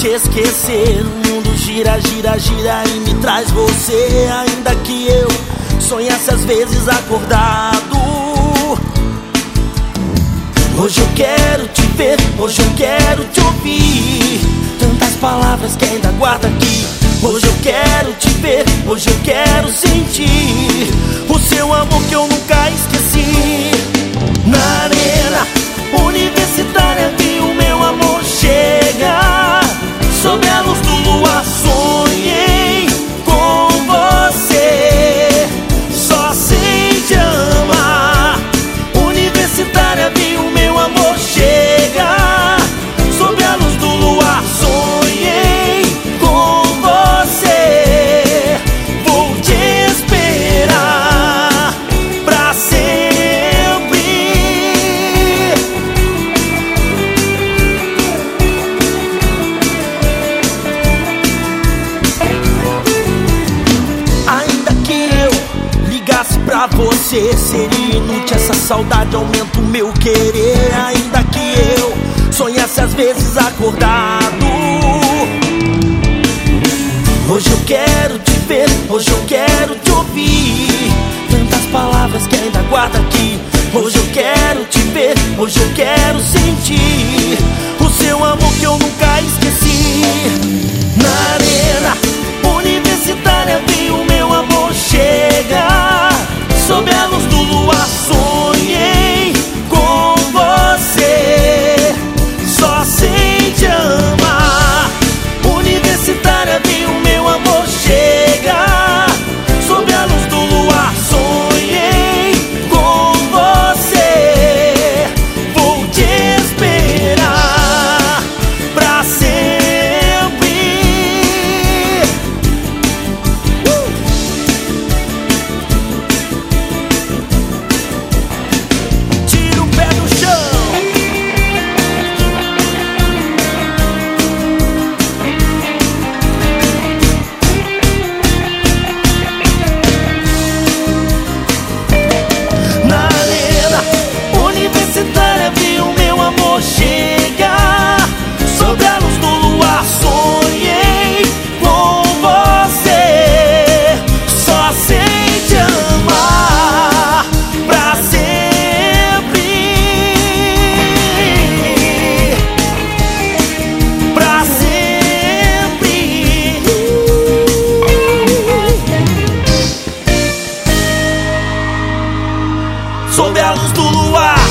te esquecer. O mundo gira, gira, gira e me traz você. Ainda que eu sonhasse às vezes acordado, hoje eu quero te ver, hoje eu quero te ouvir. Tantas palavras que ainda guardo aqui. Hoje eu quero te ver, hoje eu quero sentir o seu amor que eu nunca esqueci. Na arena universitária vi o meu amor chegar. Sob a luz do luar sonhei com você. Só sei te amar. Universitária vi o meu amor chegar. Sob a luz do luar sonhei com você. Vou te esperar pra sempre. Ainda que eu ligasse pra você, seria inútil, essa saudade aumenta o meu querer. Ainda que eu sonhasse às vezes acordado, hoje eu quero te ver, hoje eu quero te ouvir. Tantas palavras que ainda guardo aqui. Hoje eu quero te ver, hoje eu quero sentir o seu amor que eu nunca esqueci. Na arena universitária vi o meu amor chegar. Sob a luz do luar sonhei com você. Só sei te amar. Universitária vi o meu amor chegar. Sob a luz do luar sonhei com você. Vou te esperar pra sempre. Tira o pé do chão. Na arena universitária vi o meu amor chegar. Sob a luz do luar sonhei com você. Só sei te amar pra sempre. Pra sempre. Sob a luz do luar